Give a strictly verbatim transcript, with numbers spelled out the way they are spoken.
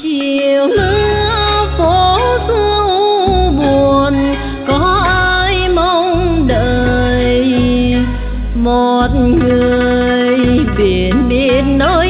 chiều mưa phố xưa u buồn, có ai mong đợi một người biển biệt nói